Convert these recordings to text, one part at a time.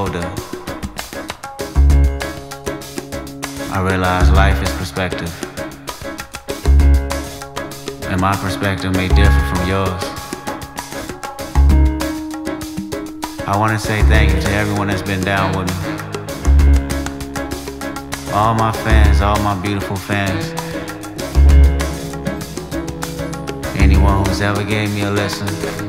older, I realize life is perspective. And my perspective may differ from yours. I want to say thank you to everyone that's been down with me. All my fans, all my beautiful fans. Anyone who's ever gave me a listen.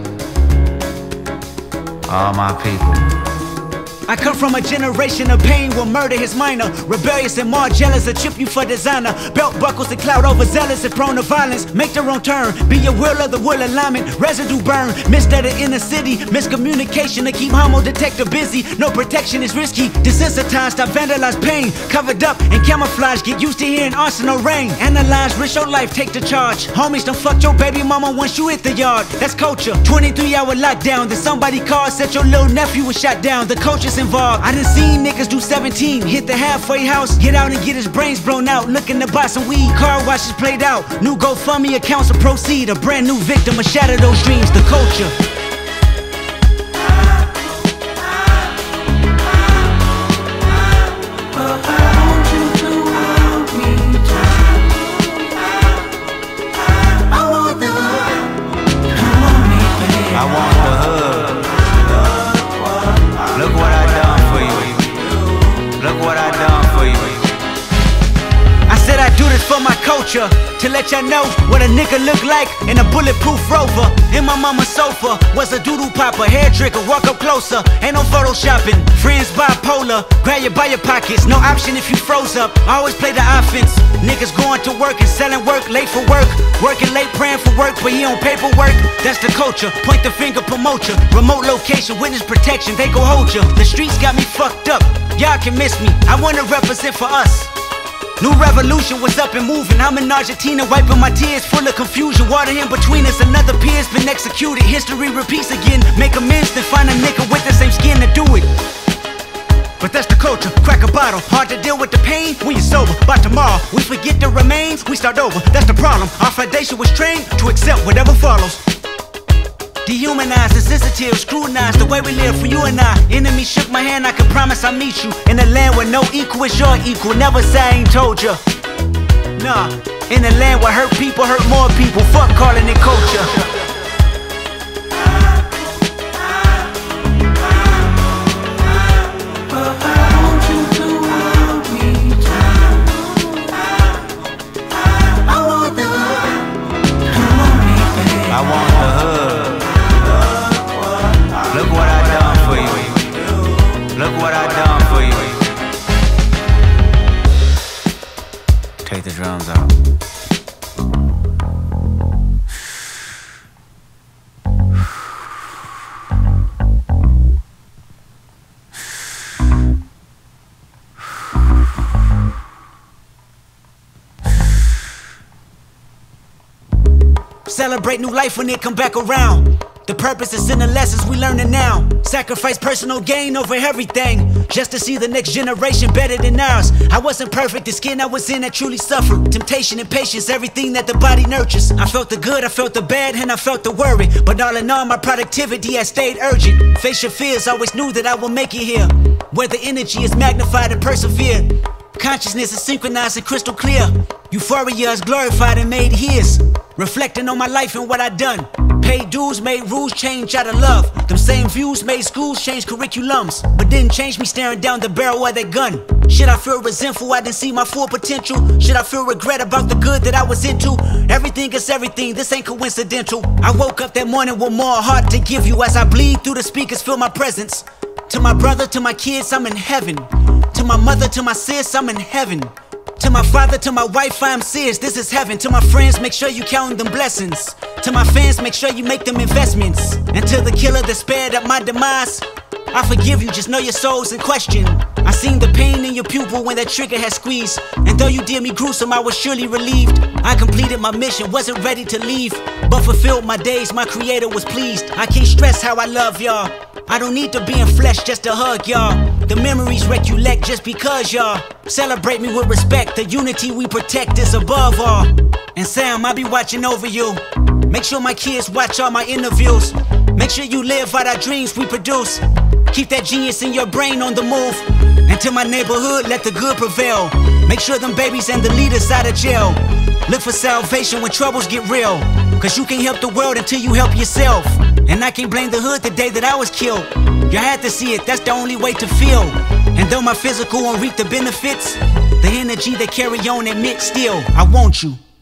All my people. I come from a generation of pain will murder his minor. Rebellious and more jealous, a chip you for designer. Belt buckles and cloud overzealous and prone to violence. Make their own turn, be your will of the will alignment. Residue burn, missed at the inner city. Miscommunication to keep homo detector busy. No protection is risky, desensitized, I vandalize pain. Covered up and camouflage, get used to hearing arsenal rain. Analyze, risk your life, take the charge. Homies don't fuck your baby mama once you hit the yard. That's culture, 23-hour lockdown. Then somebody called, said your little nephew was shot down. The culture's involved. I done seen niggas do 17, hit the halfway house, get out and get his brains blown out, looking to buy some weed, car washes played out, new GoFundMe accounts to proceed, a brand new victim, a shatter those dreams, the culture. For my culture, to let y'all know what a nigga look like in a bulletproof Rover. In my mama's sofa was a doodle popper, hair trigger, walk up closer, ain't no photoshopping. Friends bipolar, grab you by your pockets, no option if you froze up. I always play the offense. Niggas going to work and selling work, late for work, working late praying for work, but he on paperwork. That's the culture, point the finger, promote ya. Remote location, witness protection, they go hold ya. The streets got me fucked up, y'all can miss me, I wanna represent for us. New revolution was up and moving. I'm in Argentina wiping my tears, full of confusion. Water in between us, another peer's been executed. History repeats again, make amends, then find a nigga with the same skin to do it. But that's the culture, crack a bottle. Hard to deal with the pain when you're sober. By tomorrow, we forget the remains, we start over. That's the problem, our foundation was trained to accept whatever follows. Dehumanized, insensitive, scrutinized the way we live for you and I. Enemy shook my hand, I can promise I'll meet you in a land where no equal is your equal. Never say I ain't told ya. Nah, in a land where hurt people hurt more people. Fuck calling it culture. I want the hood. Look what I done for you. Look what I done for you. Take the drums out. Celebrate new life when it come back around. The purpose is in the lessons we learning now. Sacrifice personal gain over everything, just to see the next generation better than ours. I wasn't perfect, the skin I was in that truly suffered. Temptation and patience, everything that the body nurtures. I felt the good, I felt the bad, and I felt the worry. But all in all, my productivity has stayed urgent. Face your fears, always knew that I would make it here, where the energy is magnified and persevered. Consciousness is synchronized and crystal clear. Euphoria is glorified and made his. Reflecting on my life and what I done. Paid dues, made rules change out of love. Them same views made schools change curriculums, but didn't change me staring down the barrel of that gun. Should I feel resentful I didn't see my full potential? Should I feel regret about the good that I was into? Everything is everything, this ain't coincidental. I woke up that morning with more heart to give you. As I bleed through the speakers, feel my presence. To my brother, to my kids, I'm in heaven. To my mother, to my sis, I'm in heaven. To my father, to my wife, I am serious, this is heaven. To my friends, make sure you count them blessings. To my fans, make sure you make them investments. And to the killer that spared at my demise, I forgive you, just know your soul's in question. I seen the pain in your pupil when that trigger had squeezed. And though you did me gruesome, I was surely relieved. I completed my mission, wasn't ready to leave, but fulfilled my days, my creator was pleased. I can't stress how I love y'all. I don't need to be in flesh just to hug y'all. The memories recollect just because y'all celebrate me with respect. The unity we protect is above all. And Sam, I'll be watching over you. Make sure my kids watch all my interviews. Make sure you live out our dreams we produce. Keep that genius in your brain on the move. And to my neighborhood, let the good prevail. Make sure them babies and the leaders out of jail. Look for salvation when troubles get real. Cause you can't help the world until you help yourself. And I can't blame the hood the day that I was killed. You had to see it, that's the only way to feel. And though my physical won't reap the benefits, the energy they carry on admit still, I want you.